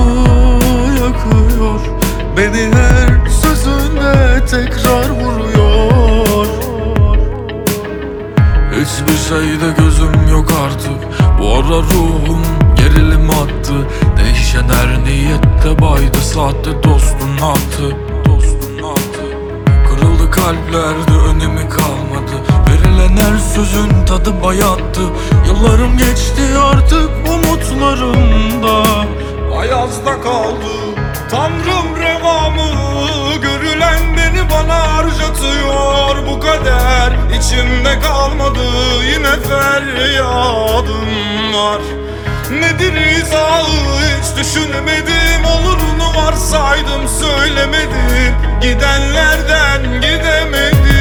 yakıyor. Beni her sözünde tekrar vuruyor. Hiçbir şeyde gözüm yok artık. Bu ara ruhum gerilim attı. Değişen her niyette baydı sahte dostun attı. Kırıldı kalplerde önemi kalmadı. Verilen her sözün tadı bayattı. Yıllarım geçti artık umutlarımda. Ayazda kaldı Tanrım revamı. Görülen beni bana harcatıyor. Bu kader içimde kalmadı. Yine feryadım var. Nedir izahı hiç düşünmedim. Olurunu varsaydım söylemedim. Gidenlerden gidemedim.